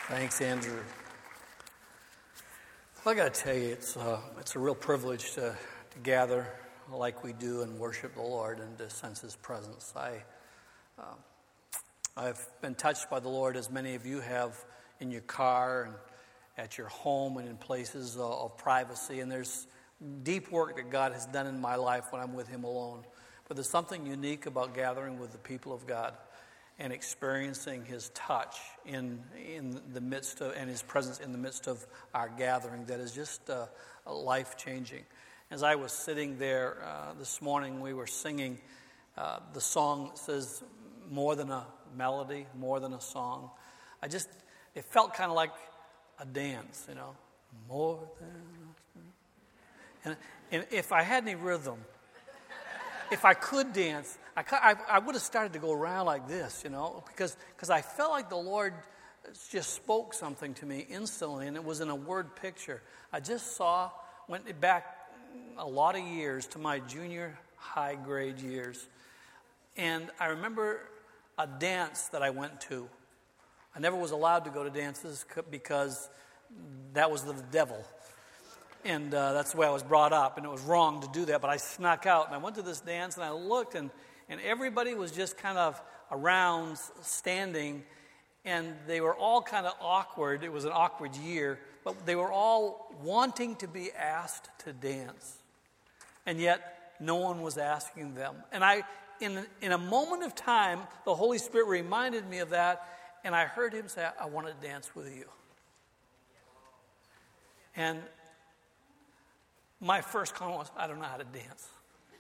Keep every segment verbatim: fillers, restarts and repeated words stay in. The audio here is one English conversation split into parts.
Thanks, Andrew. Well, I got to tell you, it's uh, it's a real privilege to, to gather like we do and worship the Lord and to sense His presence. I uh, I've been touched by the Lord, as many of you have, in your car and at your home and in places uh, of privacy. And there's deep work that God has done in my life when I'm with Him alone. But there's something unique about gathering with the people of God and experiencing His touch in in the midst of, and His presence in the midst of our gathering that is just uh, life-changing. As I was sitting there uh, this morning, we were singing uh, the song that says, more than a melody, more than a song. I just, it felt kind of like a dance, you know, more than a... And, and if I had any rhythm, if I could dance, I, I, I would have started to go around like this, you know, because because I felt like the Lord just spoke something to me instantly, and it was in a word picture. I just saw, went back a lot of years to my junior high grade years, and I remember a dance that I went to. I never was allowed to go to dances because that was the devil. And uh, that's the way I was brought up, and it was wrong to do that, but I snuck out, and I went to this dance, and I looked, and, and everybody was just kind of around, standing, and they were all kind of awkward. It was an awkward year, but they were all wanting to be asked to dance, and yet no one was asking them. And I, in, in a moment of time, the Holy Spirit reminded me of that, and I heard Him say, I want to dance with you. And my first comment was, I don't know how to dance.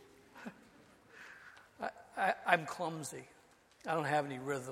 I, I, I'm clumsy. I don't have any rhythm.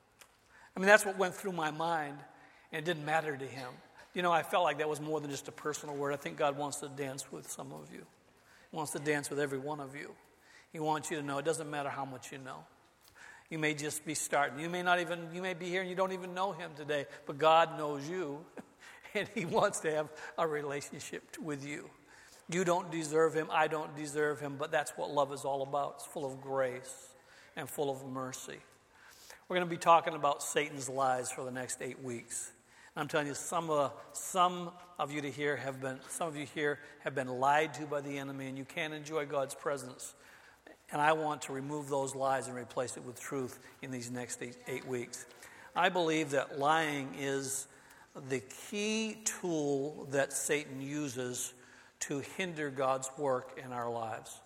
I mean, that's what went through my mind, and it didn't matter to Him. You know, I felt like that was more than just a personal word. I think God wants to dance with some of you. He wants to dance with every one of you. He wants you to know it doesn't matter how much you know. You may just be starting. You may not even, you may be here and you don't even know Him today, but God knows you, and He wants to have a relationship with you. You don't deserve Him. I don't deserve Him. But that's what love is all about. It's full of grace and full of mercy. We're going to be talking about Satan's lies for the next eight weeks. And I'm telling you, some of some of you to here have been some of you here have been lied to by the enemy, and you can't enjoy God's presence. And I want to remove those lies and replace it with truth in these next eight, eight weeks. I believe that lying is the key tool that Satan uses to hinder God's work in our lives.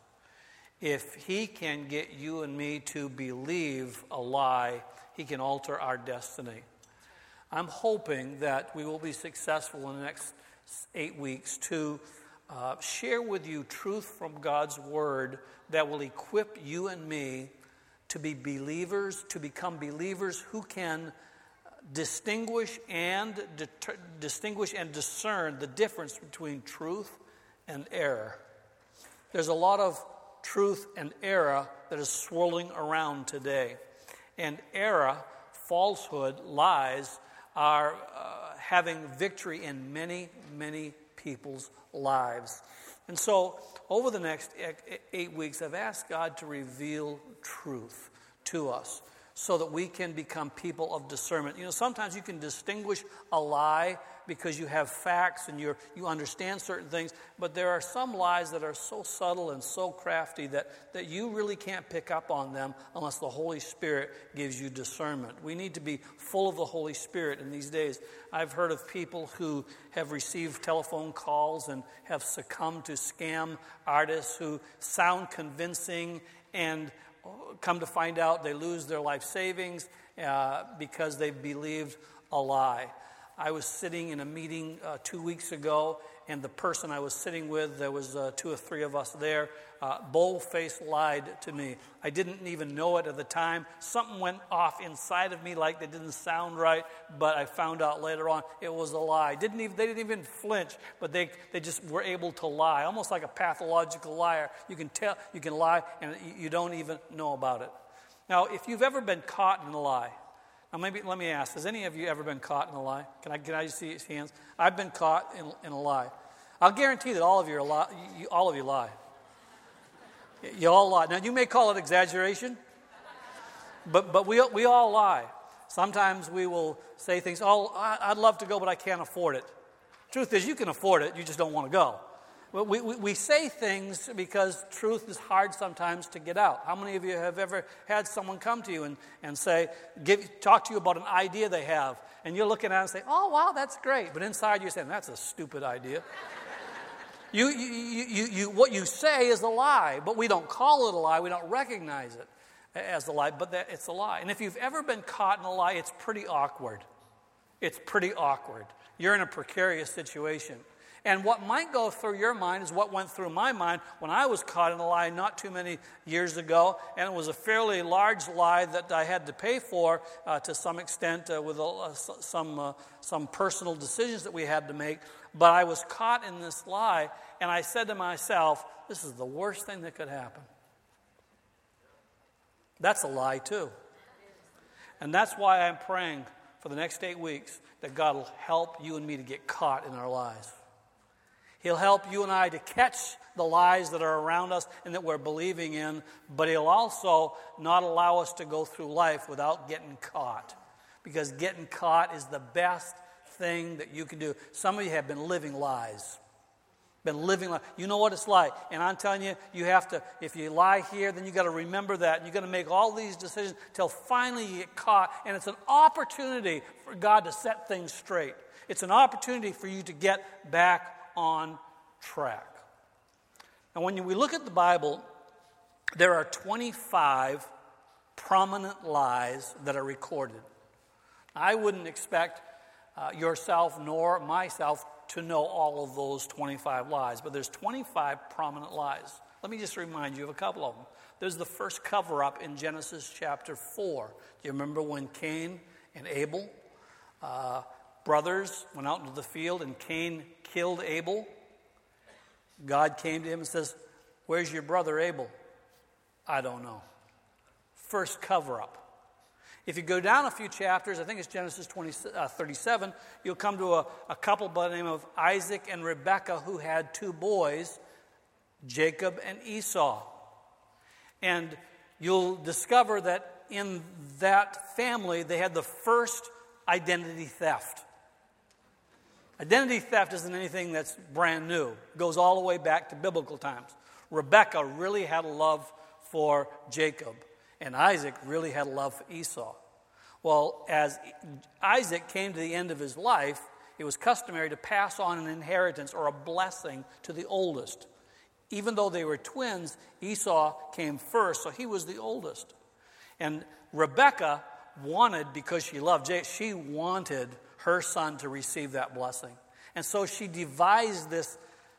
If he can get you and me to believe a lie, he can alter our destiny. I'm hoping that we will be successful in the next eight weeks to uh, share with you truth from God's Word that will equip you and me to be believers, to become believers who can distinguish and deter- distinguish and discern the difference between truth and error. There's a lot of truth and error that is swirling around today. And error, falsehood, lies are uh, having victory in many, many people's lives. And so over the next eight weeks, I've asked God to reveal truth to us so that we can become people of discernment. You know, sometimes you can distinguish a lie because you have facts and you you understand certain things, but there are some lies that are so subtle and so crafty that, that you really can't pick up on them unless the Holy Spirit gives you discernment. We need to be full of the Holy Spirit in these days. I've heard of people who have received telephone calls and have succumbed to scam artists who sound convincing and come to find out they lose their life savings uh, because they believed a lie. I was sitting in a meeting uh, two weeks ago, and the person I was sitting with, there was uh, two or three of us there, uh, bold-faced lied to me. I didn't even know it at the time. Something went off inside of me like that didn't sound right, but I found out later on it was a lie. Didn't even, they didn't even flinch, but they, they just were able to lie, almost like a pathological liar. You can tell, you can lie, and you don't even know about it. Now, if you've ever been caught in a lie, now, maybe let me ask: has any of you ever been caught in a lie? Can I can I see his hands? I've been caught in, in a lie. I'll guarantee that all of you are li- you, all of you lie. You all lie. Now, you may call it exaggeration, but but we we all lie. Sometimes we will say things, oh, I'd love to go, but I can't afford it. Truth is, you can afford it, you just don't want to go. We, we, we say things because truth is hard sometimes to get out. How many of you have ever had someone come to you and, and say, give, talk to you about an idea they have, and you're looking at it and say, oh, wow, that's great. But inside you're saying, that's a stupid idea. you, you, you, you, you, what you say is a lie, but we don't call it a lie. We don't recognize it as a lie, but that, it's a lie. And if you've ever been caught in a lie, it's pretty awkward. It's pretty awkward. You're in a precarious situation. And what might go through your mind is what went through my mind when I was caught in a lie not too many years ago, and it was a fairly large lie that I had to pay for uh, to some extent uh, with uh, some uh, some personal decisions that we had to make. But I was caught in this lie, and I said to myself, this is the worst thing that could happen. That's a lie too. And that's why I'm praying for the next eight weeks that God will help you and me to get caught in our lies. He'll help you and I to catch the lies that are around us and that we're believing in, but He'll also not allow us to go through life without getting caught. Because getting caught is the best thing that you can do. Some of you have been living lies. Been living lies. You know what it's like. And I'm telling you, you have to, if you lie here, then you got to remember that. And you got to make all these decisions till finally you get caught. And it's an opportunity for God to set things straight. It's an opportunity for you to get back on track. And when we look at the Bible, there are twenty-five prominent lies that are recorded. I wouldn't expect uh, yourself nor myself to know all of those twenty-five lies, but there's twenty-five prominent lies. Let me just remind you of a couple of them. There's the first cover-up in Genesis chapter four. Do you remember when Cain and Abel uh, brothers went out into the field and Cain killed Abel? God came to him and says, where's your brother Abel? I don't know. First cover-up. If you go down a few chapters, I think it's Genesis twenty, uh, thirty-seven, you'll come to a, a couple by the name of Isaac and Rebekah who had two boys, Jacob and Esau. And you'll discover that in that family they had the first identity theft. Identity theft isn't anything that's brand new. It goes all the way back to biblical times. Rebekah really had a love for Jacob, and Isaac really had a love for Esau. Well, as Isaac came to the end of his life, it was customary to pass on an inheritance or a blessing to the oldest. Even though they were twins, Esau came first, so he was the oldest. And Rebekah wanted, because she loved Jacob, she wanted her son to receive that blessing. And so she devised this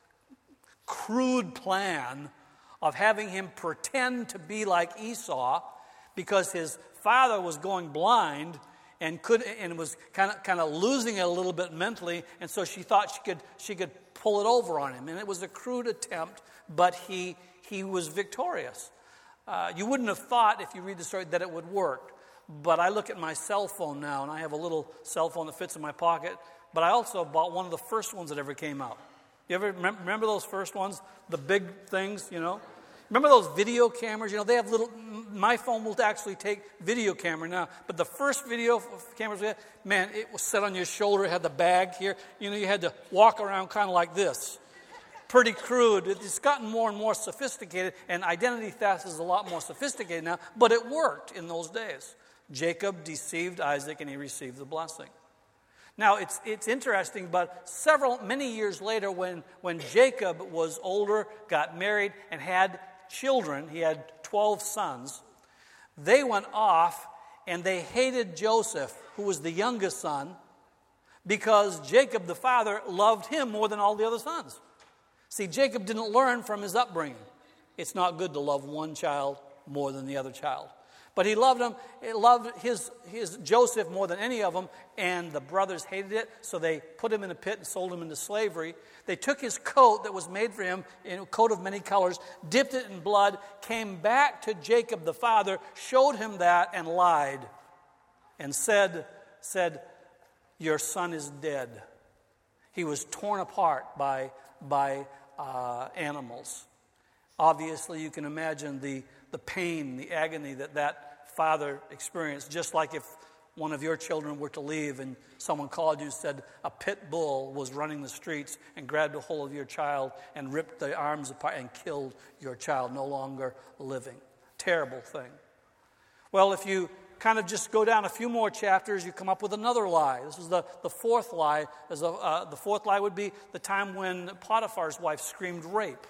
crude plan of having him pretend to be like Esau because his father was going blind and could and was kind of kind of losing it a little bit mentally, and so she thought she could she could pull it over on him. And it was a crude attempt, but he he was victorious. Uh, you wouldn't have thought, if you read the story, that it would work. But I look at my cell phone now, and I have a little cell phone that fits in my pocket. But I also bought one of the first ones that ever came out. You ever remember those first ones? The big things, you know? Remember those video cameras? You know, they have little... My phone will actually take video camera now. But the first video cameras we had, man, it was set on your shoulder. It had the bag here. You know, you had to walk around kind of like this. Pretty crude. It's gotten more and more sophisticated, and identity theft is a lot more sophisticated now. But it worked in those days. Jacob deceived Isaac, and he received the blessing. Now, it's it's interesting, but several, many years later, when, when Jacob was older, got married, and had children, he had twelve sons, they went off, and they hated Joseph, who was the youngest son, because Jacob, the father, loved him more than all the other sons. See, Jacob didn't learn from his upbringing. It's not good to love one child more than the other child. But he loved him, he loved his, his Joseph more than any of them, and the brothers hated it, so they put him in a pit and sold him into slavery. They took his coat that was made for him, a coat of many colors, dipped it in blood, came back to Jacob the father, showed him that, and lied, and said, said, your son is dead. He was torn apart by, by uh, animals. Obviously, you can imagine the, the pain, the agony that that father experienced, just like if one of your children were to leave and someone called you and said a pit bull was running the streets and grabbed a hold of your child and ripped the arms apart and killed your child, no longer living. Terrible thing. Well, if you kind of just go down a few more chapters, you come up with another lie. This is the, the fourth lie. As a, uh, the fourth lie would be the time when Potiphar's wife screamed rape.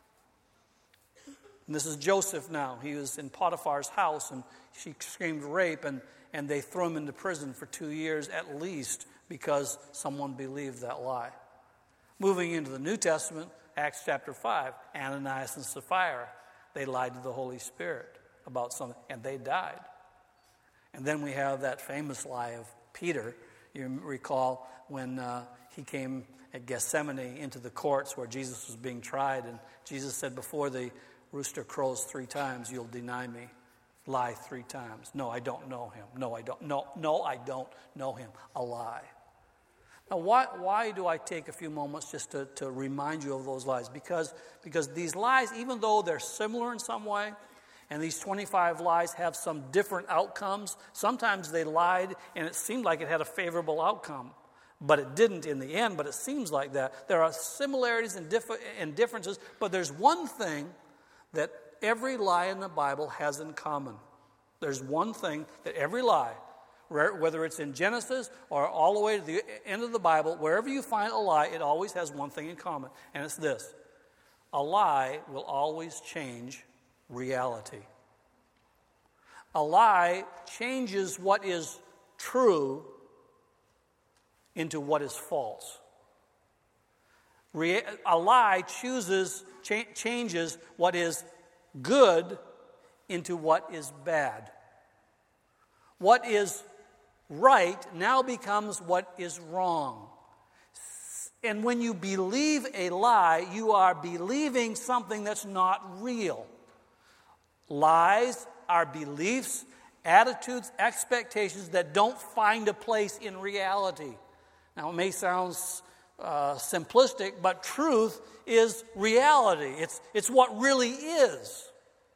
And this is Joseph now. He was in Potiphar's house, and she screamed rape, and, and they threw him into prison for two years at least because someone believed that lie. Moving into the New Testament, Acts chapter five, Ananias and Sapphira, they lied to the Holy Spirit about something, and they died. And then we have that famous lie of Peter. You recall when uh, he came at Gethsemane into the courts where Jesus was being tried, and Jesus said, before the rooster crows three times, you'll deny me. Lie three times. No, I don't know him. No, I don't. No, no, I don't know him. A lie. Now, why, why do I take a few moments just to, to remind you of those lies? Because, because these lies, even though they're similar in some way, and these twenty-five lies have some different outcomes. Sometimes they lied and it seemed like it had a favorable outcome, but it didn't in the end, but it seems like that. There are similarities and, dif- and differences, but there's one thing that every lie in the Bible has in common. There's one thing that every lie, whether it's in Genesis or all the way to the end of the Bible, wherever you find a lie, it always has one thing in common, and it's this. A lie will always change reality. A lie changes what is true into what is false. Re- a lie chooses, cha- changes what is good into what is bad. What is right now becomes what is wrong. And when you believe a lie, you are believing something that's not real. Lies are beliefs, attitudes, expectations that don't find a place in reality. Now, it may sound uh, simplistic, but truth is reality. It's, it's what really is.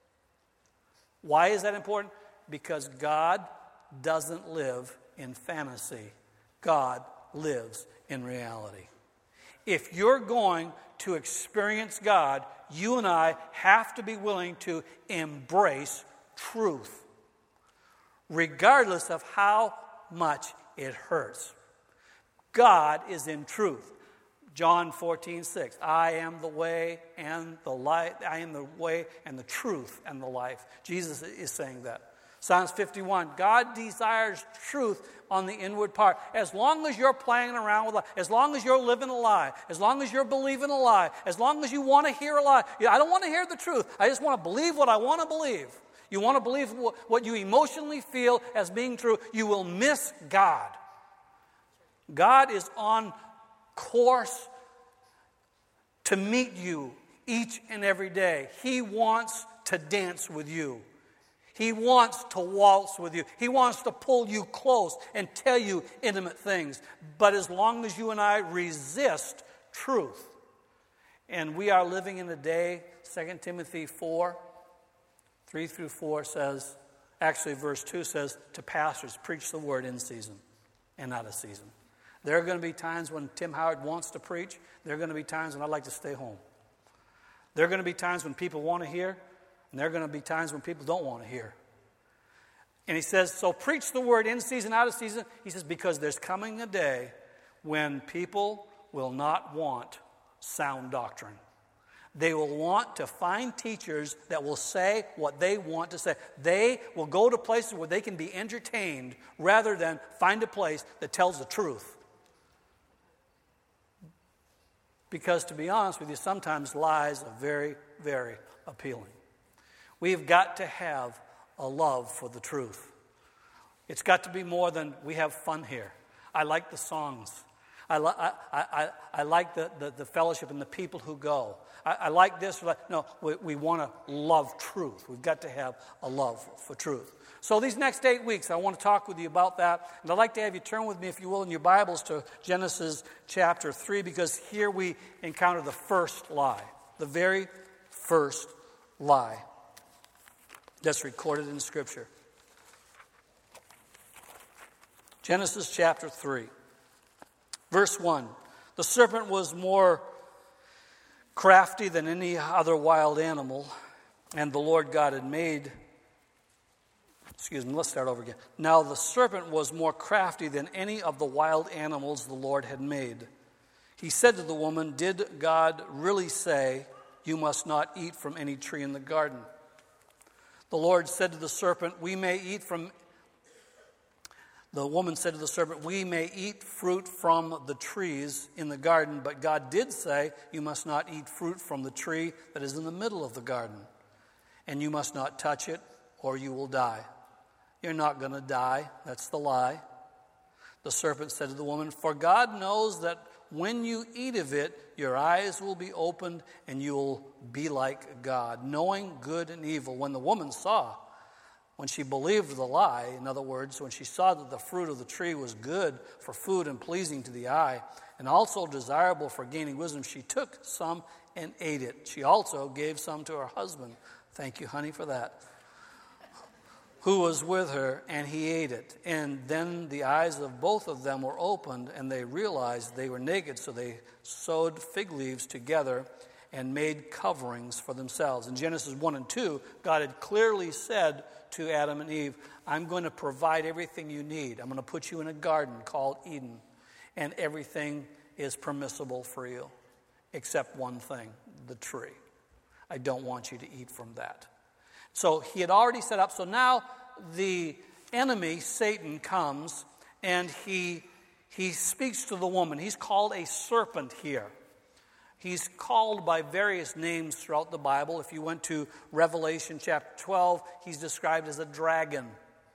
Why is that important? Because God doesn't live in fantasy. God lives in reality. If you're going to experience God, you and I have to be willing to embrace truth, regardless of how much it hurts. God is in truth. John fourteen six, I am the way and the life, I am the way and the truth and the life. Jesus is saying that. Psalms fifty-one, God desires truth on the inward part. As long as you're playing around with a lie, as long as you're living a lie, as long as you're believing a lie, as long as you want to hear a lie. I don't want to hear the truth. I just want to believe what I want to believe. You want to believe what you emotionally feel as being true. You will miss God. God is on course to meet you each and every day. He wants to dance with you. He wants to waltz with you. He wants to pull you close and tell you intimate things. But as long as you and I resist truth, and we are living in a day, Second Timothy four, three through four says, actually verse two says, to pastors, preach the word in season and out of season. There are going to be times when Tim Howard wants to preach. There are going to be times when I'd like to stay home. There are going to be times when people want to hear. And there are going to be times when people don't want to hear. And he says, so preach the word in season, out of season. He says, because there's coming a day when people will not want sound doctrine. They will want to find teachers that will say what they want to say. They will go to places where they can be entertained rather than find a place that tells the truth. Because to be honest with you, sometimes lies are very, very appealing. We've got to have a love for the truth. It's got to be more than we have fun here. I like the songs. I, li- I, I, I like the, the, the fellowship and the people who go. I, I like this. No, we, we want to love truth. We've got to have a love for truth. So these next eight weeks, I want to talk with you about that. And I'd like to have you turn with me, if you will, in your Bibles to Genesis chapter three, because here we encounter the first lie, the very first lie that's recorded in Scripture. Genesis chapter three, verse one. The serpent was more crafty than any other wild animal, and the Lord God had made, excuse me, let's start over again. Now the serpent was more crafty than any of the wild animals the Lord had made. He said to the woman, "Did God really say, 'You must not eat from any tree in the garden?' The Lord said to the serpent, 'We may eat from The woman said to the serpent, "We may eat fruit from the trees in the garden, but God did say, 'You must not eat fruit from the tree that is in the middle of the garden, and you must not touch it, or you will die.'" You're not going to die. That's the lie. The serpent said to the woman, "For God knows that when you eat of it, your eyes will be opened, and you will be like God, knowing good and evil." When the woman saw, when she believed the lie, in other words, when she saw that the fruit of the tree was good for food and pleasing to the eye, and also desirable for gaining wisdom, she took some and ate it. She also gave some to her husband. Thank you, honey, for that. Who was with her, and he ate it. And then the eyes of both of them were opened, and they realized they were naked, so they sewed fig leaves together and made coverings for themselves. In Genesis one and two, God had clearly said to Adam and Eve, "I'm going to provide everything you need. I'm going to put you in a garden called Eden, and everything is permissible for you, except one thing, the tree. I don't want you to eat from that." So he had already set up. So now the enemy, Satan, comes and he, he speaks to the woman. He's called a serpent here. He's called by various names throughout the Bible. If you went to Revelation chapter twelve, he's described as a dragon.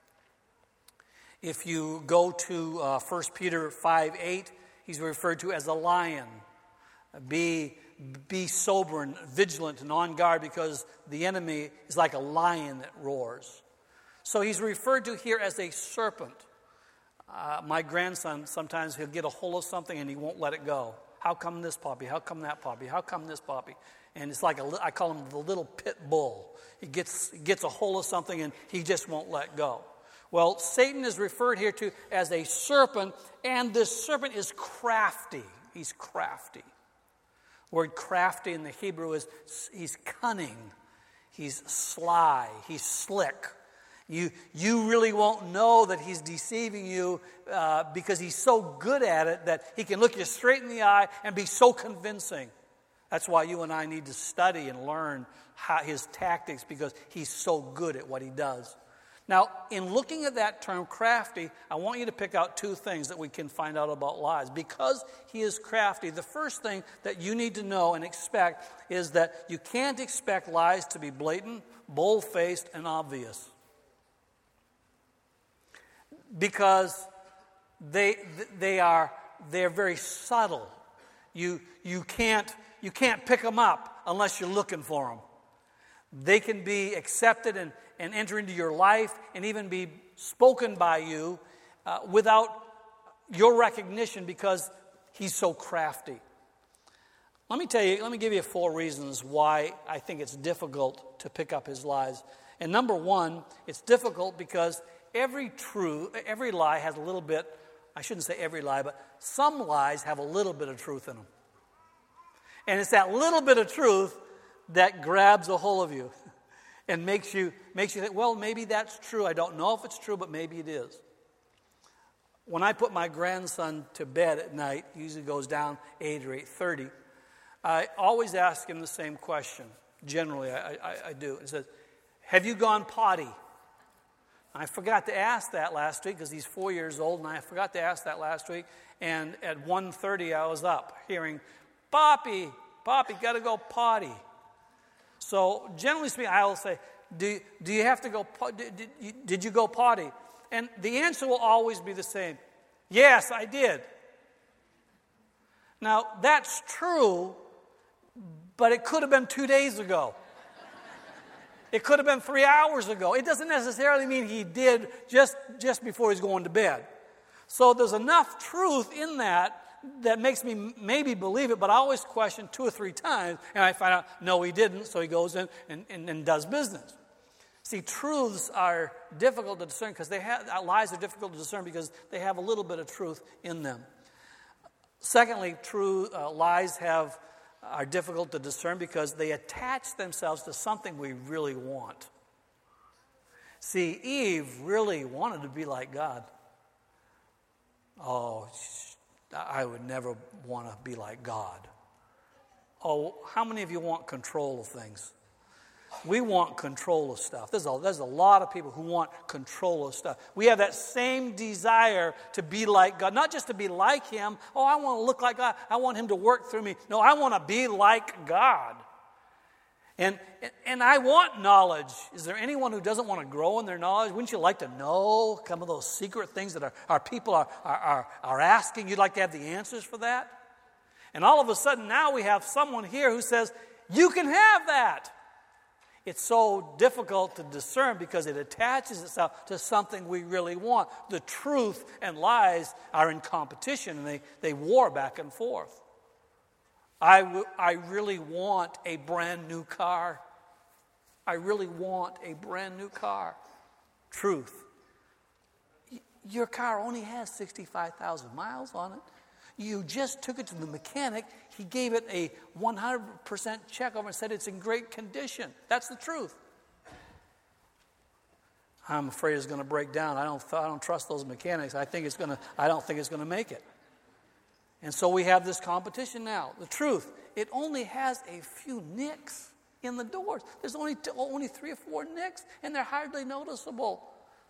If you go to uh, First Peter five eight, he's referred to as a lion. Be, be sober and vigilant and on guard, because the enemy is like a lion that roars. So he's referred to here as a serpent. Uh, my grandson, sometimes he'll get a hold of something and he won't let it go. How come this puppy? How come that puppy? How come this puppy? And it's like, a, I call him the little pit bull. He gets, gets a hold of something and he just won't let go. Well, Satan is referred here to as a serpent, and this serpent is crafty. He's crafty. The word crafty in the Hebrew is he's cunning. He's sly. He's slick. You, you really won't know that he's deceiving you uh, because he's so good at it that he can look you straight in the eye and be so convincing. That's why you and I need to study and learn how, his tactics, because he's so good at what he does. Now, in looking at that term, crafty, I want you to pick out two things that we can find out about lies. Because he is crafty, the first thing that you need to know and expect is that you can't expect lies to be blatant, bold-faced, and obvious. Because they they are they're very subtle. You you can't you can't pick them up unless you're looking for them. They can be accepted and, and enter into your life and even be spoken by you uh, without your recognition, because he's so crafty. Let me tell you, let me give you four reasons why I think it's difficult to pick up his lies. And number one, it's difficult because Every true, every lie has a little bit, I shouldn't say every lie, but some lies have a little bit of truth in them. And it's that little bit of truth that grabs a hold of you and makes you makes you think, well, maybe that's true. I don't know if it's true, but maybe it is. When I put my grandson to bed at night, he usually goes down eight or eight thirty, I always ask him the same question. Generally, I, I, I do. It says, "Have you gone potty?" I forgot to ask that last week because he's four years old, and I forgot to ask that last week. And at one thirty, I was up hearing, "Poppy, Poppy, got to go potty." So generally speaking, I will say, do, do you have to go, did, did, you, did you go potty? And the answer will always be the same. Yes, I did. Now, that's true, but it could have been two days ago. It could have been three hours ago. It doesn't necessarily mean he did just, just before he's going to bed. So there's enough truth in that that makes me maybe believe it, but I always question two or three times, and I find out, no, he didn't, so he goes in and, and, and does business. See, truths are difficult to discern because they have, lies are difficult to discern because they have a little bit of truth in them. Secondly, true uh, lies have are difficult to discern because they attach themselves to something we really want. See, Eve really wanted to be like God. Oh, I would never want to be like God. Oh, how many of you want control of things? We want control of stuff. There's a, there's a lot of people who want control of stuff. We have that same desire to be like God. Not just to be like Him. Oh, I want to look like God. I want Him to work through me. No, I want to be like God. And, and I want knowledge. Is there anyone who doesn't want to grow in their knowledge? Wouldn't you like to know some of those secret things that our, our people are, are, are, are asking? You'd like to have the answers for that? And all of a sudden now we have someone here who says, you can have that. It's so difficult to discern because it attaches itself to something we really want. The truth and lies are in competition and they, they war back and forth. I, w- I really want a brand new car. I really want a brand new car. Truth. Y- your car only has sixty-five thousand miles on it. You just took it to the mechanic. He gave it a one hundred percent check over and said it's in great condition. That's the truth. I'm afraid it's going to break down. I don't, I don't trust those mechanics. I think it's going to. I don't think it's going to make it. And so we have this competition now. The truth, it only has a few nicks in the doors. There's only t- only three or four nicks, and they're hardly noticeable.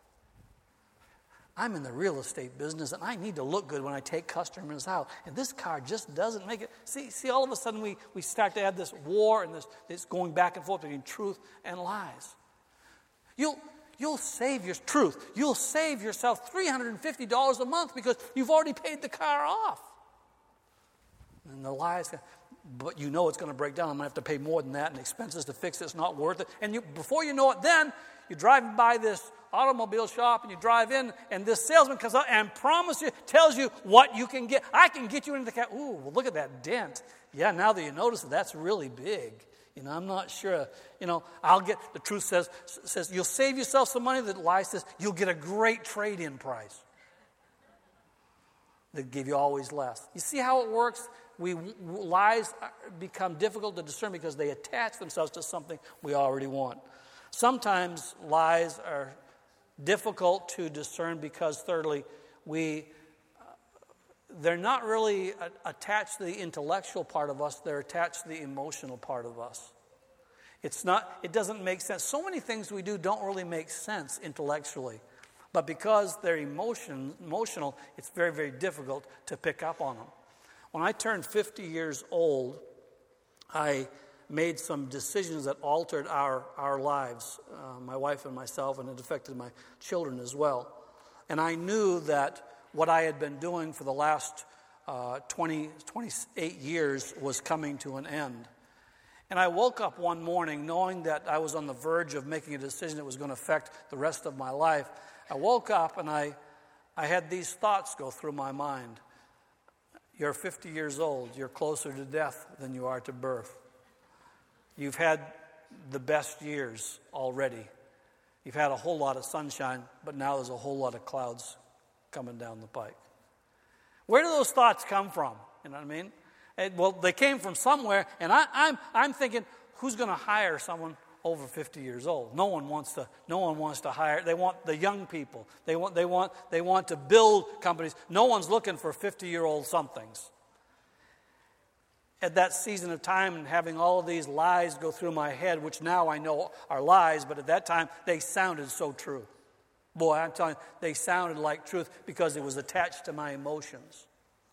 I'm in the real estate business, and I need to look good when I take customers out. And this car just doesn't make it. See, see, all of a sudden we, we start to have this war and this, this going back and forth between truth and lies. You'll, you'll save your truth. You'll save yourself three hundred fifty dollars a month because you've already paid the car off. And the lies, but you know it's going to break down. I'm going to have to pay more than that, and expenses to fix it. It's not worth it. And you, before you know it, then you're driving by this automobile shop, and you drive in, and this salesman comes up and promises you, tells you what you can get. I can get you into the car. Ooh, well, look at that dent. Yeah, now that you notice it, that's really big. You know, I'm not sure. You know, I'll get, the truth says, says you'll save yourself some money. The lie says you'll get a great trade-in price. They give you always less. You see how it works? We lies become difficult to discern because they attach themselves to something we already want. Sometimes lies are difficult to discern because, thirdly, we uh, they're not really uh, attached to the intellectual part of us. They're attached to the emotional part of us. It's not. It doesn't make sense. So many things we do don't really make sense intellectually, but because they're emotion emotional, it's very, very difficult to pick up on them. When I turned fifty years old, I made some decisions that altered our, our lives, uh, my wife and myself, and it affected my children as well. And I knew that what I had been doing for the last uh, twenty, twenty-eight years was coming to an end. And I woke up one morning knowing that I was on the verge of making a decision that was going to affect the rest of my life. I woke up and I, I had these thoughts go through my mind. You're fifty years old. You're closer to death than you are to birth. You've had the best years already. You've had a whole lot of sunshine, but now there's a whole lot of clouds coming down the pike. Where do those thoughts come from? You know what I mean? And, well, they came from somewhere, and I, I'm I'm thinking, who's going to hire someone over fifty years old? No one wants to. No one wants to hire. They want the young people. They want. They want. They want to build companies. No one's looking for fifty-year-old somethings. At that season of time, and having all of these lies go through my head, which now I know are lies, but at that time they sounded so true. Boy, I'm telling you, they sounded like truth because it was attached to my emotions.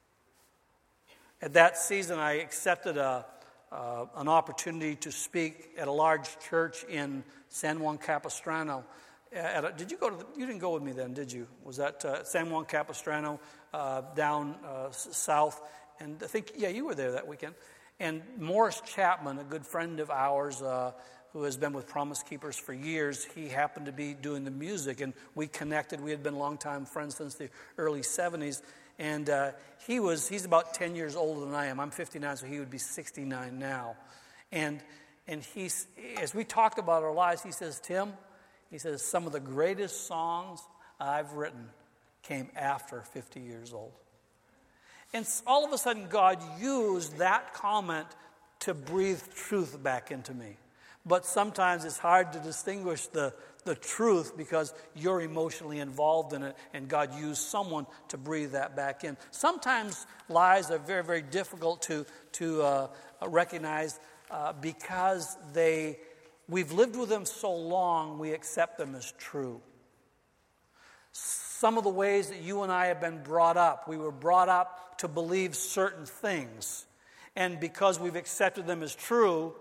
At that season, I accepted a. Uh, an opportunity to speak at a large church in San Juan Capistrano. At a, did you go to? The, you didn't go with me then, did you? Was that uh, San Juan Capistrano uh, down uh, s- south? And I think yeah, you were there that weekend. And Morris Chapman, a good friend of ours, uh, who has been with Promise Keepers for years, he happened to be doing the music, and we connected. We had been longtime friends since the early seventies. And uh, he was, he's about ten years older than I am. I'm fifty-nine, so he would be sixty-nine now. And and he's, as we talked about our lives, he says, Tim, He says, some of the greatest songs I've written came after fifty years old. And all of a sudden, God used that comment to breathe truth back into me. But sometimes it's hard to distinguish the, the truth because you're emotionally involved in it, and God used someone to breathe that back in. Sometimes lies are very, very difficult to, to uh, recognize uh, because they we've lived with them so long, we accept them as true. Some of the ways that you and I have been brought up, we were brought up to believe certain things. And because we've accepted them as true,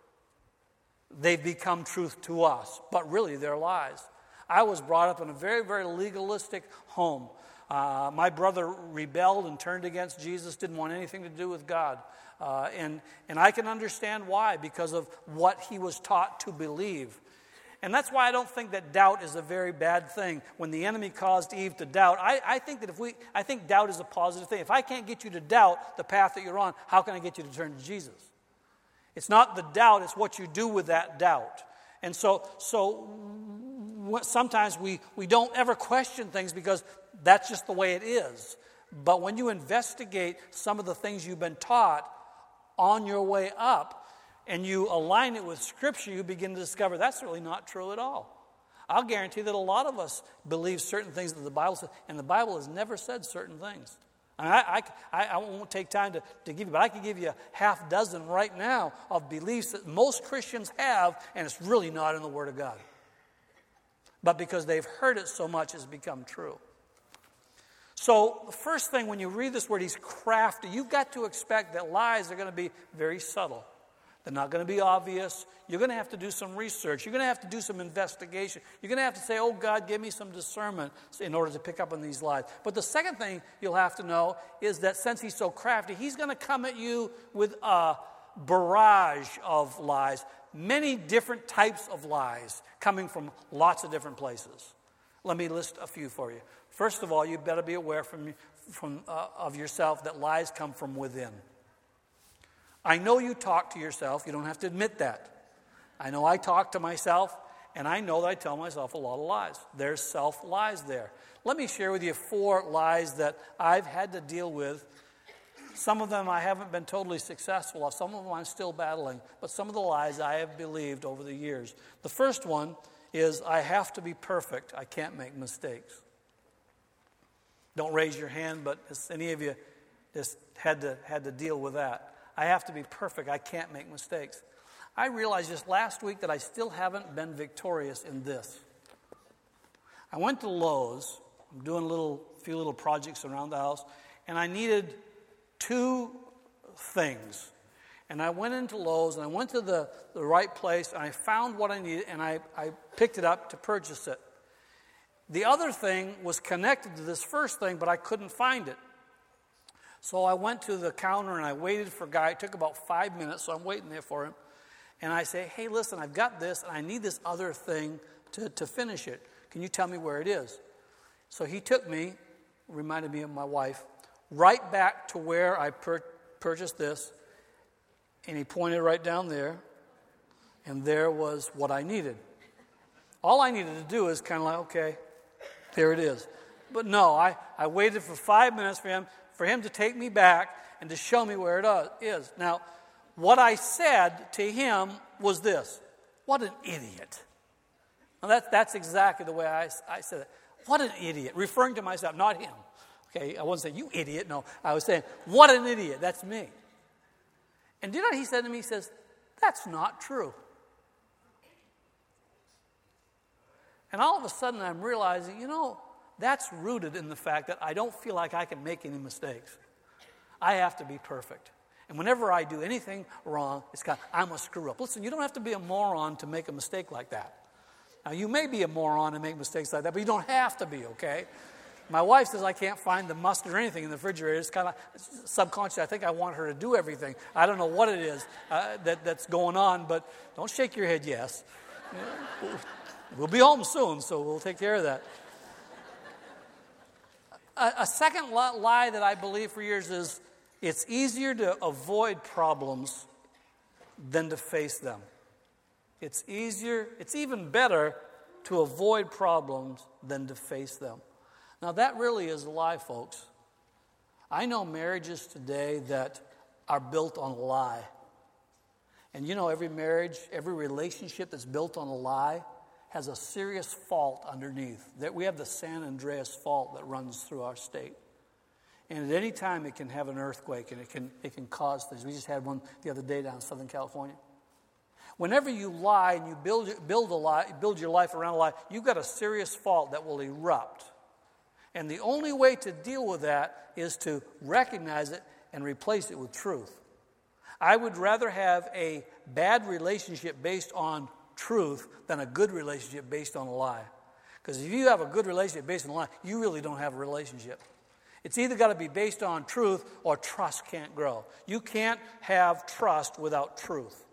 they've become truth to us. But really, they're lies. I was brought up in a very, very legalistic home. Uh, my brother rebelled and turned against Jesus, didn't want anything to do with God. Uh, and, and I can understand why, because of what he was taught to believe. And that's why I don't think that doubt is a very bad thing. When the enemy caused Eve to doubt, I, I think that if we, I think doubt is a positive thing. If I can't get you to doubt the path that you're on, how can I get you to turn to Jesus? It's not the doubt, it's what you do with that doubt. And so, so sometimes we, we don't ever question things because that's just the way it is. But when you investigate some of the things you've been taught on your way up, and you align it with Scripture, you begin to discover that's really not true at all. I'll guarantee that a lot of us believe certain things that the Bible says, and the Bible has never said certain things. And I, I, I won't take time to, to give you, but I can give you a half dozen right now of beliefs that most Christians have, and it's really not in the Word of God. But because they've heard it so much, it's become true. So the first thing when you read this word, he's crafty, you've got to expect that lies are going to be very subtle. They're not going to be obvious. You're going to have to do some research. You're going to have to do some investigation. You're going to have to say, oh, God, give me some discernment in order to pick up on these lies. But the second thing you'll have to know is that since he's so crafty, he's going to come at you with a barrage of lies, many different types of lies coming from lots of different places. Let me list a few for you. First of all, you better be aware from, from, uh, of yourself that lies come from within. I know you talk to yourself. You don't have to admit that. I know I talk to myself, and I know that I tell myself a lot of lies. There's self-lies there. Let me share with you four lies that I've had to deal with. Some of them I haven't been totally successful of. Some of them I'm still battling. But some of the lies I have believed over the years. The first one is I have to be perfect. I can't make mistakes. Don't raise your hand, but has any of you just had to, had to deal with that? I have to be perfect. I can't make mistakes. I realized just last week that I still haven't been victorious in this. I went to Lowe's. I'm doing a little, few little projects around the house, and I needed two things. And I went into Lowe's, and I went to the, the right place, and I found what I needed, and I, I picked it up to purchase it. The other thing was connected to this first thing, but I couldn't find it. So I went to the counter and I waited for a guy. It took about five minutes, so I'm waiting there for him. And I say, hey, listen, I've got this, and I need this other thing to, to finish it. Can you tell me where it is? So he took me, reminded me of my wife, right back to where I pur- purchased this, and he pointed right down there, and there was what I needed. All I needed to do is kind of like, okay, there it is. But no, I, I waited for five minutes for him, for him to take me back and to show me where it is. Now, what I said to him was this: what an idiot. Now, that, that's exactly the way I, I said it. What an idiot, referring to myself, not him. Okay, I wasn't saying, you idiot. No, I was saying, what an idiot, that's me. And do you know what he said to me? He says, that's not true. And all of a sudden I'm realizing, you know, that's rooted in the fact that I don't feel like I can make any mistakes. I have to be perfect. And whenever I do anything wrong, it's kind of, I'm a screw up. Listen, you don't have to be a moron to make a mistake like that. Now, you may be a moron and make mistakes like that, but you don't have to be, okay? My wife says I can't find the mustard or anything in the refrigerator. It's kind of subconscious. I think I want her to do everything. I don't know what it is uh, that, that's going on, but don't shake your head yes. We'll be home soon, so we'll take care of that. A, a second lie that I believe for years is it's easier to avoid problems than to face them. It's easier, it's even better to avoid problems than to face them. Now that really is a lie, folks. I know marriages today that are built on a lie. And you know, every marriage, every relationship that's built on a lie has a serious fault underneath. That we have the San Andreas fault that runs through our state. And at any time it can have an earthquake and it can it can cause things. We just had one the other day down in Southern California. Whenever you lie and you build build a lie, build your life around a lie, you've got a serious fault that will erupt. And the only way to deal with that is to recognize it and replace it with truth. I would rather have a bad relationship based on truth than a good relationship based on a lie. Because if you have a good relationship based on a lie, you really don't have a relationship. It's either got to be based on truth or trust can't grow. You can't have trust without truth.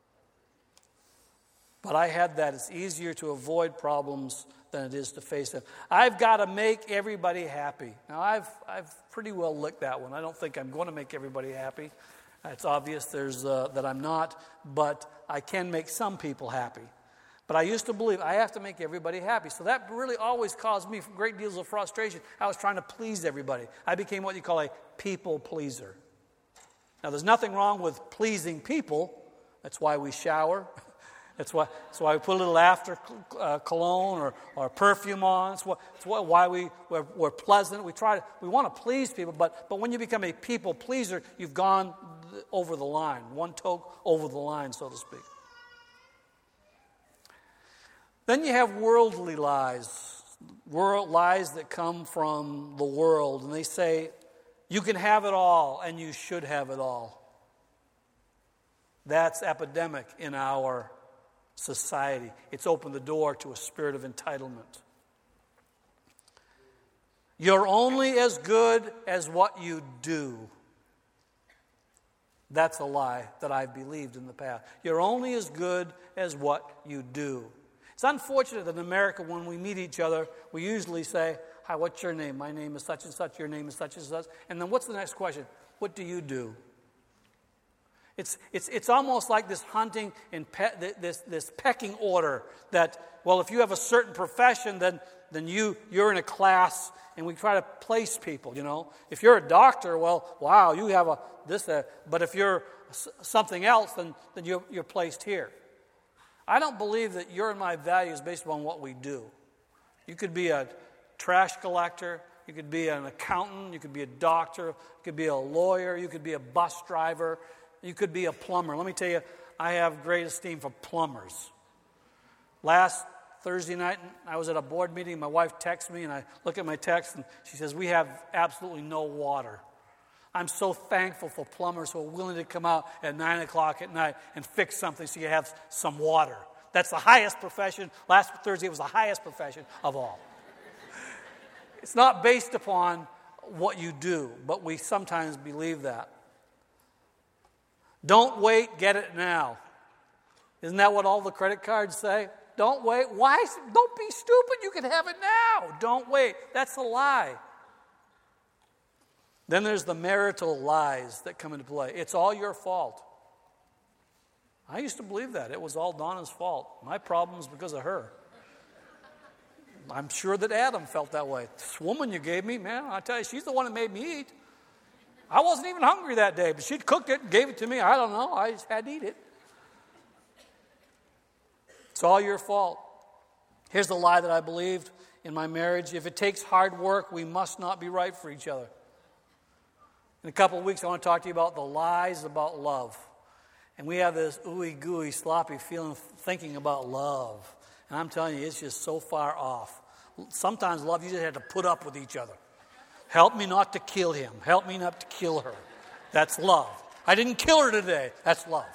But I had that. It's easier to avoid problems than it is to face them. I've got to make everybody happy. Now, I've I've pretty well licked that one. I don't think I'm going to make everybody happy. It's obvious there's uh, that I'm not, but I can make some people happy. But I used to believe I have to make everybody happy. So that really always caused me great deals of frustration. I was trying to please everybody. I became what you call a people pleaser. Now, there's nothing wrong with pleasing people. That's why we shower. That's why, that's why we put a little after uh, cologne or, or perfume on. It's why, it's why we, we're, we're pleasant. We try to, we want to please people, but, but when you become a people pleaser, you've gone over the line, one toe over the line, so to speak. Then you have worldly lies, world lies that come from the world, and they say, you can have it all and you should have it all. That's epidemic in our society. It's opened the door to a spirit of entitlement. You're only as good as what you do. That's a lie that I've believed in the past. You're only as good as what you do. It's unfortunate that in America, when we meet each other, we usually say, hi, what's your name? My name is such and such. Your name is such and such. And then what's the next question? What do you do? It's it's it's almost like this hunting and pe- this this pecking order that, well, if you have a certain profession, then then you you're in a class, and we try to place people. You know, if you're a doctor, well, wow, you have a this. Uh, but if you're something else, then then you're you're placed here. I don't believe that your and my value is based upon what we do. You could be a trash collector. You could be an accountant. You could be a doctor. You could be a lawyer. You could be a bus driver. You could be a plumber. Let me tell you, I have great esteem for plumbers. Last Thursday night, I was at a board meeting. My wife texts me, and I look at my text, and she says, we have absolutely no water. I'm so thankful for plumbers who are willing to come out at nine o'clock at night and fix something so you have some water. That's the highest profession. Last Thursday, it was the highest profession of all. It's not based upon what you do, but we sometimes believe that. Don't wait, get it now. Isn't that what all the credit cards say? Don't wait. Why? Don't be stupid. You can have it now. Don't wait. That's a lie. Then there's the marital lies that come into play. It's all your fault. I used to believe that. It was all Donna's fault. My problem is because of her. I'm sure that Adam felt that way. This woman you gave me, man, I tell you, she's the one that made me eat. I wasn't even hungry that day, but she'd cooked it and gave it to me. I don't know. I just had to eat it. It's all your fault. Here's the lie that I believed in my marriage. If it takes hard work, we must not be right for each other. In a couple of weeks, I want to talk to you about the lies about love. And we have this ooey gooey, sloppy feeling, thinking about love. And I'm telling you, it's just so far off. Sometimes love, you just have to put up with each other. Help me not to kill him. Help me not to kill her. That's love. I didn't kill her today. That's love.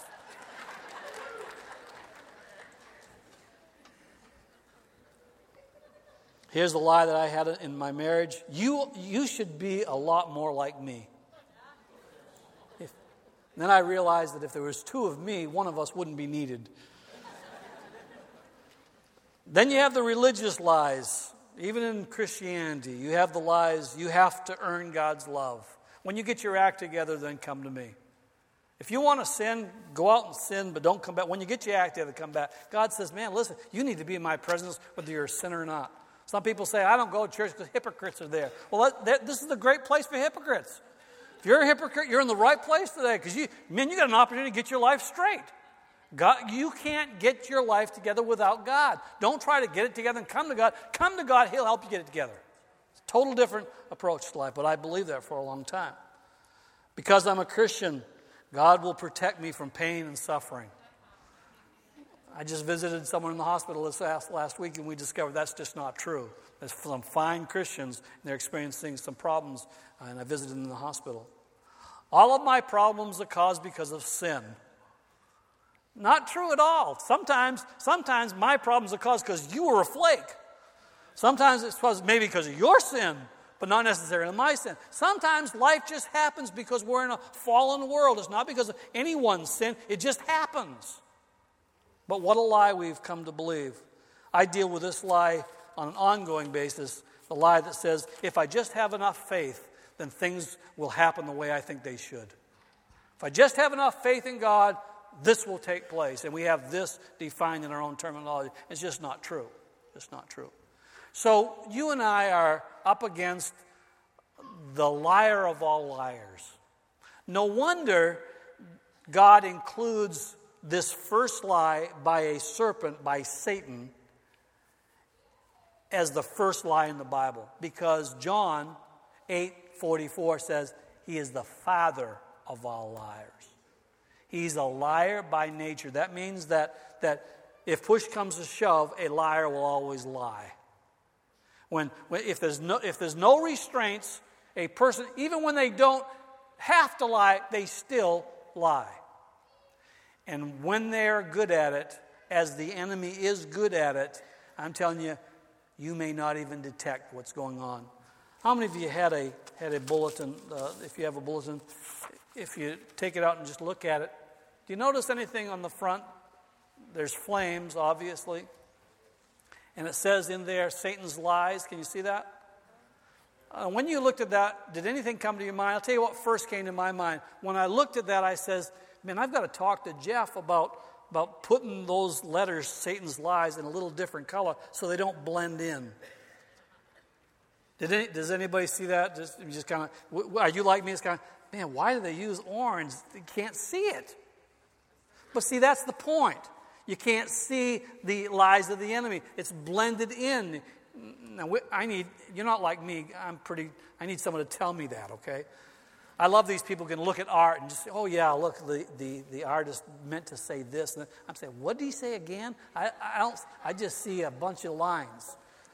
Here's the lie that I had in my marriage. You, you should be a lot more like me. If, then I realized that if there was two of me, one of us wouldn't be needed. Then you have the religious lies. Even in Christianity, you have the lies, you have to earn God's love. When you get your act together, then come to me. If you want to sin, go out and sin, but don't come back. When you get your act together, come back. God says, man, listen, you need to be in my presence whether you're a sinner or not. Some people say, I don't go to church because hypocrites are there. Well, that, that, this is the great place for hypocrites. If you're a hypocrite, you're in the right place today because, you, man, you got an opportunity to get your life straight. God, you can't get your life together without God. Don't try to get it together and come to God. Come to God, He'll help you get it together. It's a total different approach to life, but I believe that for a long time. Because I'm a Christian, God will protect me from pain and suffering. I just visited someone in the hospital this last, last week, and we discovered that's just not true. There's some fine Christians, and they're experiencing some problems, and I visited them in the hospital. All of my problems are caused because of sin. Not true at all. Sometimes, sometimes my problems are caused because you were a flake. Sometimes it's caused maybe because of your sin, but not necessarily my sin. Sometimes life just happens because we're in a fallen world. It's not because of anyone's sin. It just happens. But what a lie we've come to believe. I deal with this lie on an ongoing basis, the lie that says, if I just have enough faith, then things will happen the way I think they should. If I just have enough faith in God, this will take place. And we have this defined in our own terminology. It's just not true. It's not true. So you and I are up against the liar of all liars. No wonder God includes this first lie by a serpent, by Satan, as the first lie in the Bible. Because John eight forty-four says he is the father of all liars. He's a liar by nature. That means that, that if push comes to shove, a liar will always lie. When, when if there's no if there's no restraints, a person, even when they don't have to lie, they still lie. And when they're good at it, as the enemy is good at it, I'm telling you, you may not even detect what's going on. How many of you had a had a bulletin? Uh, if you have a bulletin, if you take it out and just look at it, do you notice anything on the front? There's flames, obviously. And it says in there, Satan's lies. Can you see that? Uh, when you looked at that, did anything come to your mind? I'll tell you what first came to my mind. When I looked at that, I says, man, I've got to talk to Jeff about, about putting those letters, Satan's lies, in a little different color so they don't blend in. Did any, does anybody see that? Just, just kind of, are you like me? It's kind of, man, why do they use orange? You can't see it. But see, that's the point. You can't see the lies of the enemy. It's blended in. Now, I need, you're not like me. I'm pretty, I need someone to tell me that, okay? I love these people who can look at art and just say, oh, yeah, look, the, the, the artist meant to say this. And I'm saying, what did he say again? I, I, don't, I just see a bunch of lines.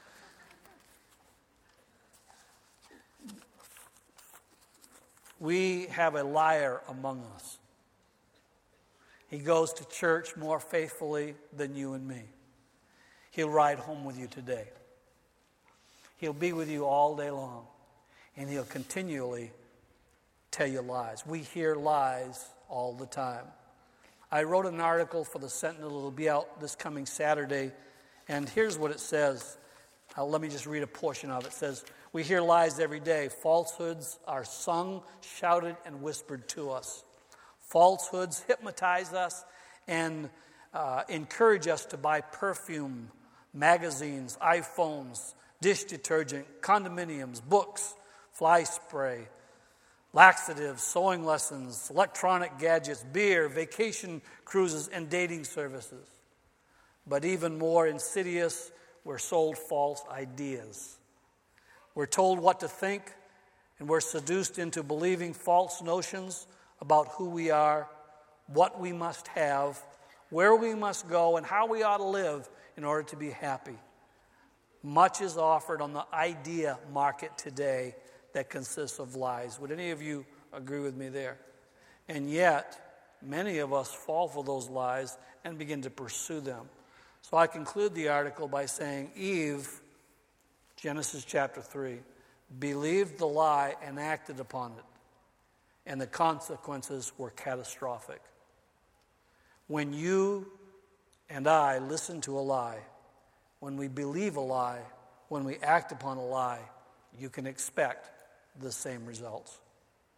We have a liar among us. He goes to church more faithfully than you and me. He'll ride home with you today. He'll be with you all day long. And he'll continually tell you lies. We hear lies all the time. I wrote an article for the Sentinel. It'll be out this coming Saturday. And here's what it says. Uh, let me just read a portion of it. It says, we hear lies every day. Falsehoods are sung, shouted, and whispered to us. Falsehoods hypnotize us and uh, encourage us to buy perfume, magazines, iPhones, dish detergent, condominiums, books, fly spray, laxatives, sewing lessons, electronic gadgets, beer, vacation cruises, and dating services. But even more insidious, we're sold false ideas. We're told what to think, and we're seduced into believing false notions about who we are, what we must have, where we must go, and how we ought to live in order to be happy. Much is offered on the idea market today that consists of lies. Would any of you agree with me there? And yet, many of us fall for those lies and begin to pursue them. So I conclude the article by saying Eve, Genesis chapter three, believed the lie and acted upon it. And the consequences were catastrophic. When you and I listen to a lie, when we believe a lie, when we act upon a lie, you can expect the same results.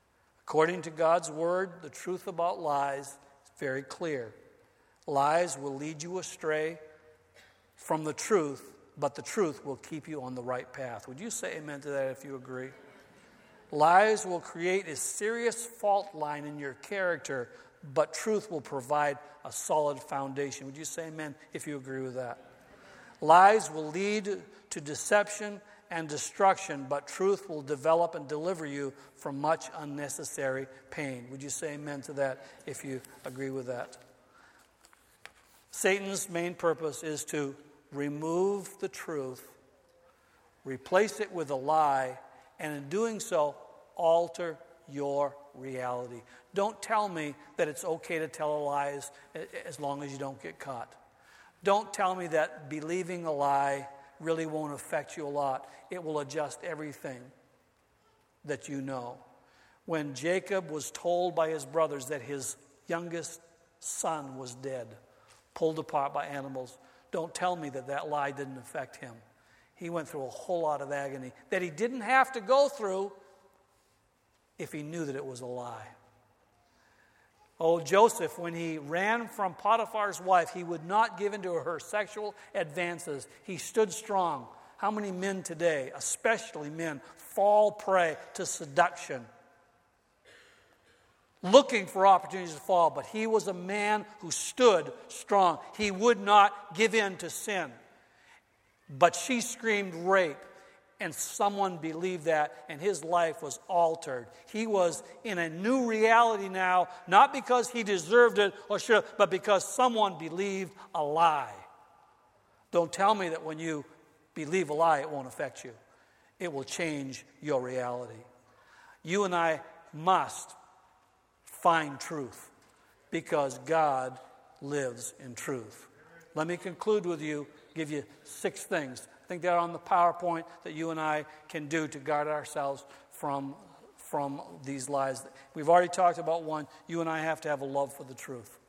According to God's word, the truth about lies is very clear. Lies will lead you astray from the truth, but the truth will keep you on the right path. Would you say amen to that if you agree? Lies will create a serious fault line in your character, but truth will provide a solid foundation. Would you say amen if you agree with that? Lies will lead to deception and destruction, but truth will develop and deliver you from much unnecessary pain. Would you say amen to that if you agree with that? Satan's main purpose is to remove the truth, replace it with a lie, and in doing so, alter your reality. Don't tell me that it's okay to tell a lie as, as long as you don't get caught. Don't tell me that believing a lie really won't affect you a lot. It will adjust everything that you know. When Jacob was told by his brothers that his youngest son was dead, pulled apart by animals, don't tell me that that lie didn't affect him. He went through a whole lot of agony that he didn't have to go through if he knew that it was a lie. Oh, Joseph, when he ran from Potiphar's wife, he would not give in to her sexual advances. He stood strong. How many men today, especially men, fall prey to seduction, looking for opportunities to fall? But he was a man who stood strong. He would not give in to sin. But she screamed rape, and someone believed that, and his life was altered. He was in a new reality now, not because he deserved it or should, but because someone believed a lie. Don't tell me that when you believe a lie, it won't affect you. It will change your reality. You and I must find truth because God lives in truth. Let me conclude with you, give you six things. I think they're on the PowerPoint that you and I can do to guard ourselves from, from these lies. We've already talked about one. You and I have to have a love for the truth.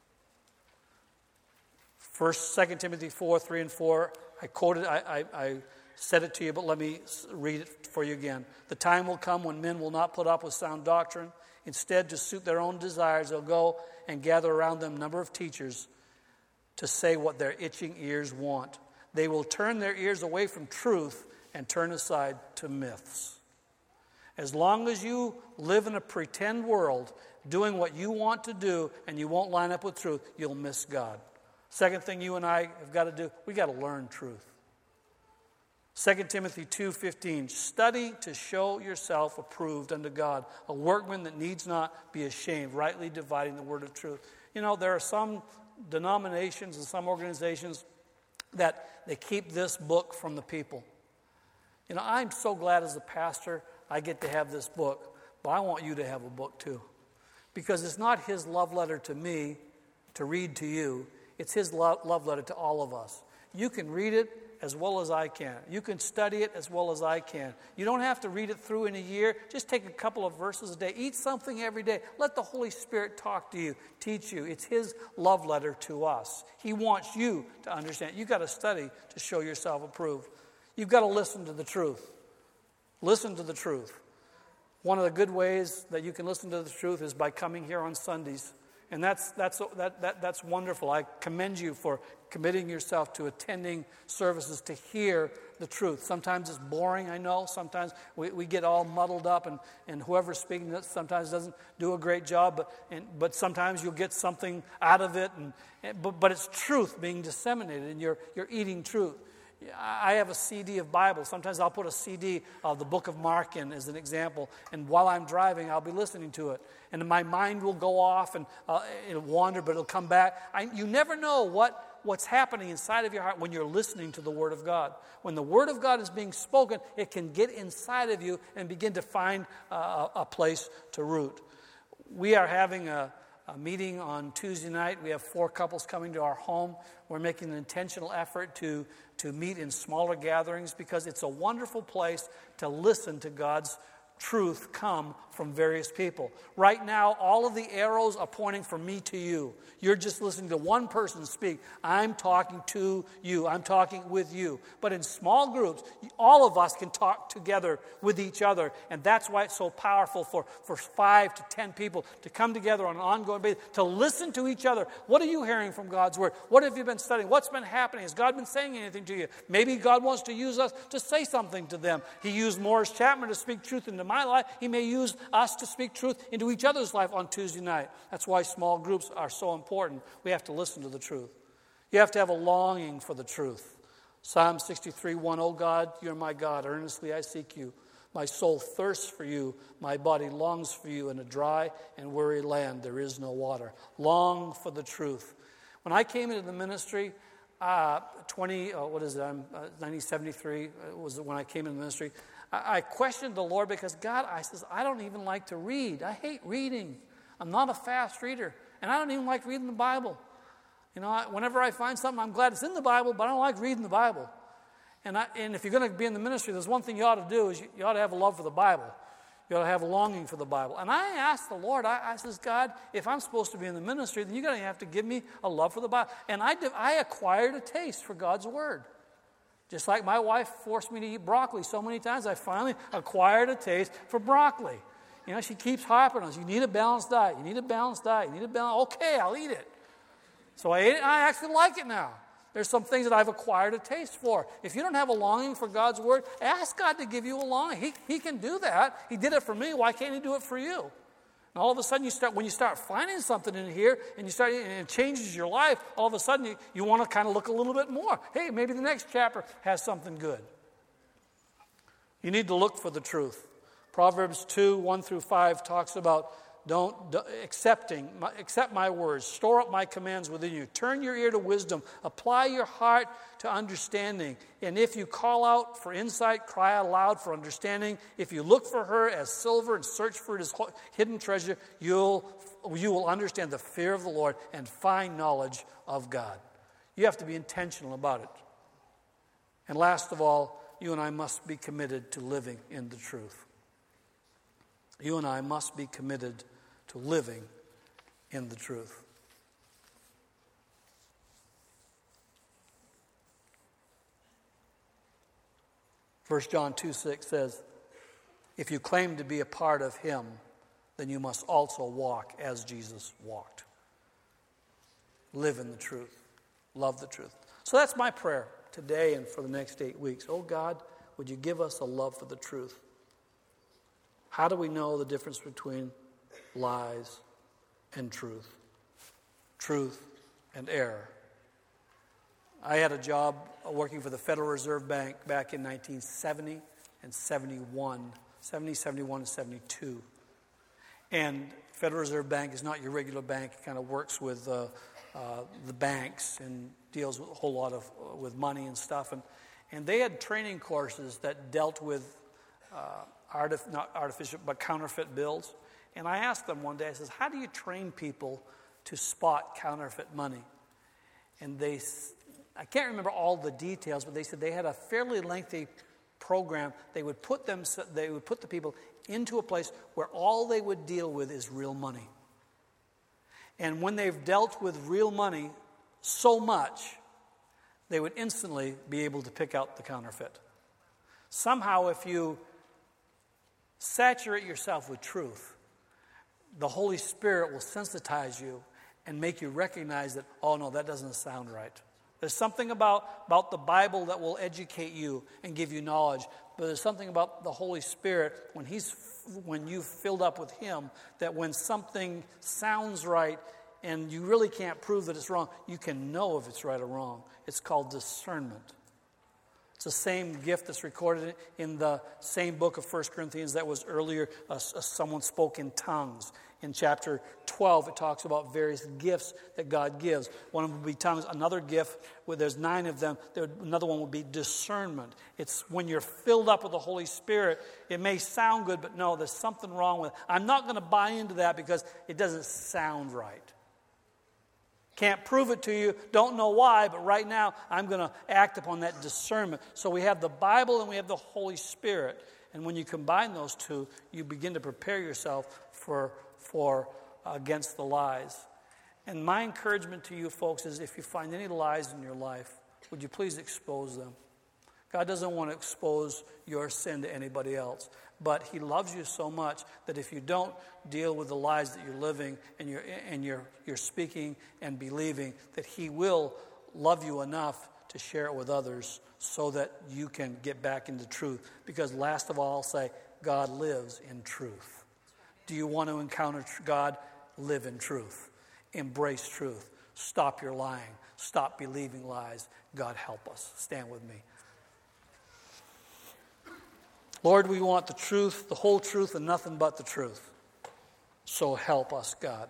First, Second Timothy four, three and four. I quoted, I, I, I said it to you, but let me read it for you again. The time will come when men will not put up with sound doctrine. Instead, to suit their own desires, they'll go and gather around them a number of teachers to say what their itching ears want. They will turn their ears away from truth and turn aside to myths. As long as you live in a pretend world, doing what you want to do, and you won't line up with truth, you'll miss God. Second thing you and I have got to do, we've got to learn truth. Second Timothy two fifteen, study to show yourself approved unto God, a workman that needs not be ashamed, rightly dividing the word of truth. You know, there are some denominations and some organizations that they keep this book from the people. You know, I'm so glad as a pastor I get to have this book, but I want you to have a book too. Because it's not his love letter to me to read to you. It's his love letter to all of us. You can read it as well as I can. You can study it as well as I can. You don't have to read it through in a year. Just take a couple of verses a day. Eat something every day. Let the Holy Spirit talk to you, teach you. It's his love letter to us. He wants you to understand. You've got to study to show yourself approved. You've got to listen to the truth. Listen to the truth. One of the good ways that you can listen to the truth is by coming here on Sundays. And that's that's that, that that's wonderful. I commend you for committing yourself to attending services to hear the truth. Sometimes it's boring, I know. Sometimes we, we get all muddled up, and, and whoever's speaking that sometimes doesn't do a great job. But and, but sometimes you'll get something out of it. And, and but but it's truth being disseminated, and you're you're eating truth. I have a C D of Bible. Sometimes I'll put a C D of the book of Mark in as an example. And while I'm driving, I'll be listening to it. And my mind will go off and uh, it'll wander, but it'll come back. I, you never know what, what's happening inside of your heart when you're listening to the Word of God. When the Word of God is being spoken, it can get inside of you and begin to find uh, a place to root. We are having a A meeting on Tuesday night. We have four couples coming to our home. We're making an intentional effort to, to meet in smaller gatherings because it's a wonderful place to listen to God's truth come from various people. Right now, all of the arrows are pointing from me to you. You're just listening to one person speak. I'm talking to you. I'm talking with you. But in small groups, all of us can talk together with each other. And that's why it's so powerful for, for five to ten people to come together on an ongoing basis, to listen to each other. What are you hearing from God's Word? What have you been studying? What's been happening? Has God been saying anything to you? Maybe God wants to use us to say something to them. He used Morris Chapman to speak truth into my life. He may use us to speak truth into each other's life on Tuesday night. That's why small groups are so important. We have to listen to the truth. You have to have a longing for the truth. Psalm sixty-three, one, O God, you're my God. Earnestly I seek you. My soul thirsts for you. My body longs for you. In a dry and weary land there is no water. Long for the truth. When I came into the ministry, uh, twenty, oh, what is it? I'm uh, nineteen seventy-three was when I came into the ministry. I questioned the Lord because, God, I says, I don't even like to read. I hate reading. I'm not a fast reader. And I don't even like reading the Bible. You know, I, whenever I find something, I'm glad it's in the Bible, but I don't like reading the Bible. And, I, and if you're going to be in the ministry, there's one thing you ought to do is you, you ought to have a love for the Bible. You ought to have a longing for the Bible. And I asked the Lord, I, I says, God, if I'm supposed to be in the ministry, then you're going to have to give me a love for the Bible. And I, I acquired a taste for God's Word. Just like my wife forced me to eat broccoli so many times, I finally acquired a taste for broccoli. You know, she keeps harping on us. You need a balanced diet. You need a balanced diet. You need a balanced. Okay, I'll eat it. So I ate it, and I actually like it now. There's some things that I've acquired a taste for. If you don't have a longing for God's Word, ask God to give you a longing. He, he can do that. He did it for me. Why can't He do it for you? And all of a sudden, you start when you start finding something in here, and you start, and it changes your life. All of a sudden, you, you want to kind of look a little bit more. Hey, maybe the next chapter has something good. You need to look for the truth. Proverbs two, one through five talks about don't, don't accepting, my, accept my words, store up my commands within you. Turn your ear to wisdom, apply your heart to understanding. And if you call out for insight, cry out aloud for understanding. If you look for her as silver and search for it as hidden treasure, you'll you will understand the fear of the Lord and find knowledge of God. You have to be intentional about it. And last of all, you and I must be committed to living in the truth. You and I must be committed to living in the truth. First John two six says, if you claim to be a part of Him, then you must also walk as Jesus walked. Live in the truth. Love the truth. So that's my prayer today and for the next eight weeks. Oh God, would you give us a love for the truth? How do we know the difference between lies and truth? Truth and error. I had a job working for the Federal Reserve Bank back in nineteen seventy and seventy-one. seventy, seventy-one, and seventy-two. And Federal Reserve Bank is not your regular bank. It kind of works with uh, uh, the banks and deals with a whole lot of uh, with money and stuff. And, and they had training courses that dealt with uh, Artif- not artificial, but counterfeit bills. And I asked them one day, I says, how do you train people to spot counterfeit money? And they, I can't remember all the details, but they said they had a fairly lengthy program. They would put them, they would put the people into a place where all they would deal with is real money. And when they've dealt with real money so much, they would instantly be able to pick out the counterfeit. Somehow, if you saturate yourself with truth, the Holy Spirit will sensitize you and make you recognize that, oh no, that doesn't sound right. There's something about, about the Bible that will educate you and give you knowledge, but there's something about the Holy Spirit when He's when you've filled up with Him, that when something sounds right and you really can't prove that it's wrong, you can know if it's right or wrong. It's called discernment. It's the same gift that's recorded in the same book of First Corinthians that was earlier. Uh, someone spoke in tongues. In chapter twelve, it talks about various gifts that God gives. One of them would be tongues. Another gift, where there's nine of them, there, another one would be discernment. It's when you're filled up with the Holy Spirit, it may sound good, but no, there's something wrong with it. I'm not going to buy into that because it doesn't sound right. Can't prove it to you, don't know why, but right now I'm going to act upon that discernment. So we have the Bible and we have the Holy Spirit. And when you combine those two, you begin to prepare yourself for, for uh, against the lies. And my encouragement to you folks is if you find any lies in your life, would you please expose them? God doesn't want to expose your sin to anybody else. But he loves you so much that if you don't deal with the lies that you're living and you're, and you're, you're speaking and believing, that he will love you enough to share it with others so that you can get back into truth. Because last of all, I'll say, God lives in truth. Do you want to encounter God? Live in truth. Embrace truth. Stop your lying. Stop believing lies. God help us. Stand with me. Lord, we want the truth, the whole truth, and nothing but the truth. So help us, God.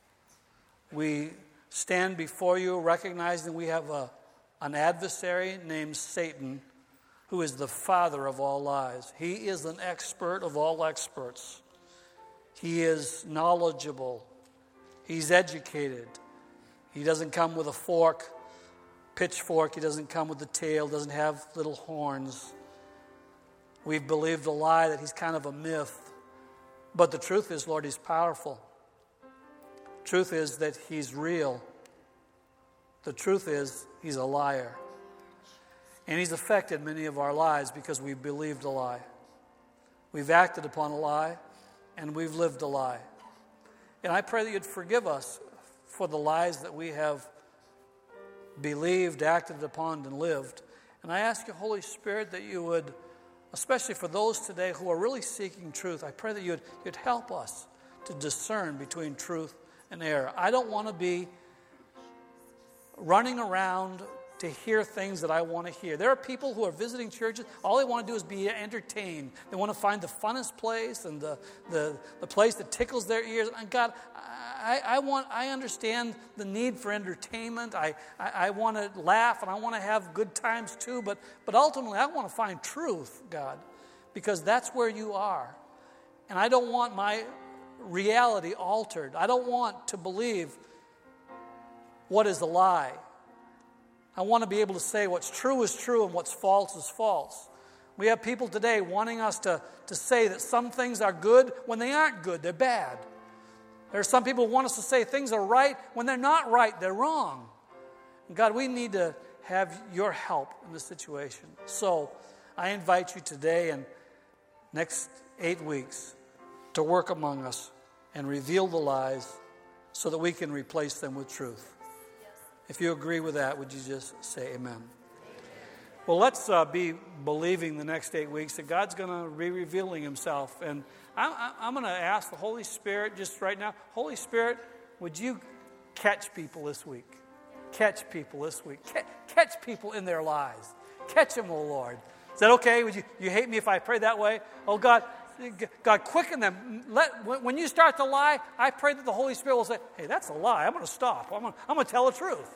We stand before you recognizing we have a, an adversary named Satan, who is the father of all lies. He is an expert of all experts. He is knowledgeable. He's educated. He doesn't come with a fork, pitchfork. He doesn't come with a tail, doesn't have little horns. We've believed the lie that he's kind of a myth. But the truth is, Lord, he's powerful. Truth is that he's real. The truth is he's a liar. And he's affected many of our lives because we've believed a lie. We've acted upon a lie, and we've lived a lie. And I pray that you'd forgive us for the lies that we have believed, acted upon, and lived. And I ask you, Holy Spirit, that you would, especially for those today who are really seeking truth, I pray that you'd, you'd help us to discern between truth and error. I don't want to be running around to hear things that I want to hear. There are people who are visiting churches, all they want to do is be entertained. They want to find the funnest place and the, the, the place that tickles their ears. And God, I, I want I understand the need for entertainment. I, I, I want to laugh and I want to have good times too, but, but ultimately I want to find truth, God, because that's where you are. And I don't want my reality altered. I don't want to believe what is a lie. I want to be able to say what's true is true and what's false is false. We have people today wanting us to, to say that some things are good when they aren't good, they're bad. There are some people who want us to say things are right when they're not right, they're wrong. And God, we need to have your help in this situation. So I invite you today and next eight weeks to work among us and reveal the lies so that we can replace them with truth. If you agree with that, would you just say amen? Amen. Well, let's uh, be believing the next eight weeks that God's going to be revealing himself. And I'm, I'm going to ask the Holy Spirit just right now, Holy Spirit, would you catch people this week? Catch people this week. Catch people in their lies. Catch them, oh Lord. Is that okay? Would you, you hate me if I pray that way? Oh God, God, quicken them. Let, when you start to lie, I pray that the Holy Spirit will say, hey, that's a lie. I'm going to stop. I'm going to, I'm going to tell the truth.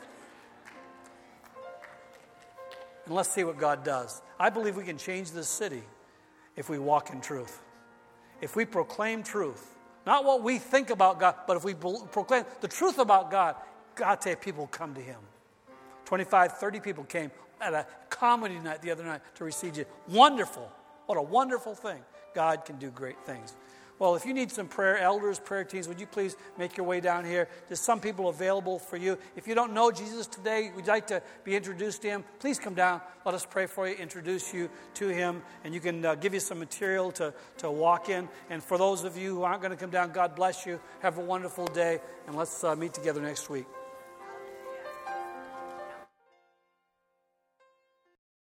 And let's see what God does. I believe we can change this city if we walk in truth. If we proclaim truth. Not what we think about God, but if we proclaim the truth about God, God say people come to him. twenty-five, thirty people came at a comedy night the other night to receive you. Wonderful. What a wonderful thing. God can do great things. Well, if you need some prayer, elders, prayer teams, would you please make your way down here? There's some people available for you. If you don't know Jesus today, would you like to be introduced to him? Please come down. Let us pray for you, introduce you to him, and you can uh, give you some material to, to walk in. And for those of you who aren't going to come down, God bless you. Have a wonderful day, and let's uh, meet together next week.